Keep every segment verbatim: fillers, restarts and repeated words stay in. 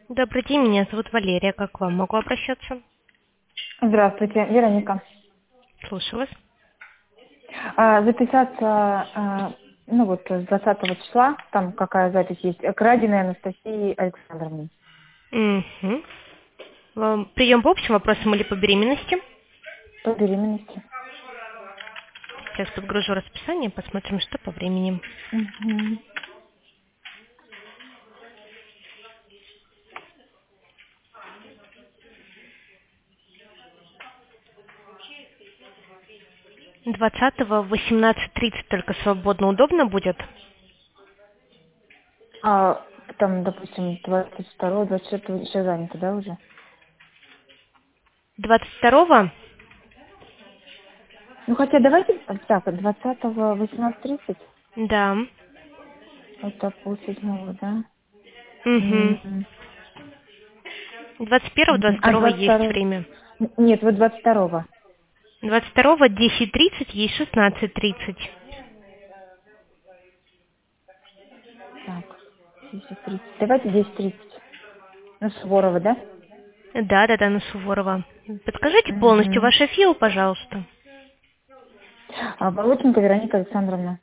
Добрый день, меня зовут Валерия. Как к вам могу обращаться? Здравствуйте, Вероника. Слушаю вас. А, записаться, а, ну вот, с двадцатого числа, там какая запись есть, к Радиной Анастасии Александровне. Угу. Вам прием по общим вопросам или по беременности? По беременности. Сейчас подгружу расписание, посмотрим, что по времени. Мгм. двадцатого в восемнадцать тридцать только свободно, удобно будет? А там, допустим, двадцать второго, двадцать четвёртого еще занято, да, уже? двадцать второго? Ну, хотя давайте так, двадцатого восемнадцать тридцать, Да. это полседьмого, да? Угу. М. двадцать первого, Мгм. двадцать А второго двадцать есть второго? время. Нет, вот двадцать второго. двадцать второго десять тридцать, есть шестнадцать тридцать. Так, десять тридцать. Давайте десять тридцать. Ну, Суворова, да? Да, да, да, на Суворова. Подскажите полностью Угу. ваше ФИО, пожалуйста. А Болотенко Вероника Александровна.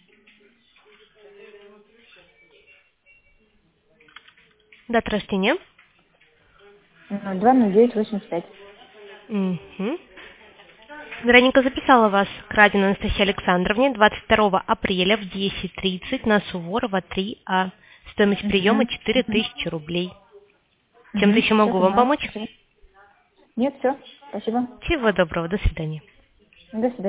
Дата рождения. два ноль девять восемьдесят пять. Угу. Вероника записала вас к Радиной Анастасии Александровне двадцать второго апреля в десять тридцать на Суворова три А. Стоимость приема Угу. четыре тысячи рублей. Чем-то Угу. еще Все могу вам поняла. помочь? Спасибо. Нет, все. Спасибо. Всего доброго, до свидания. До свидания.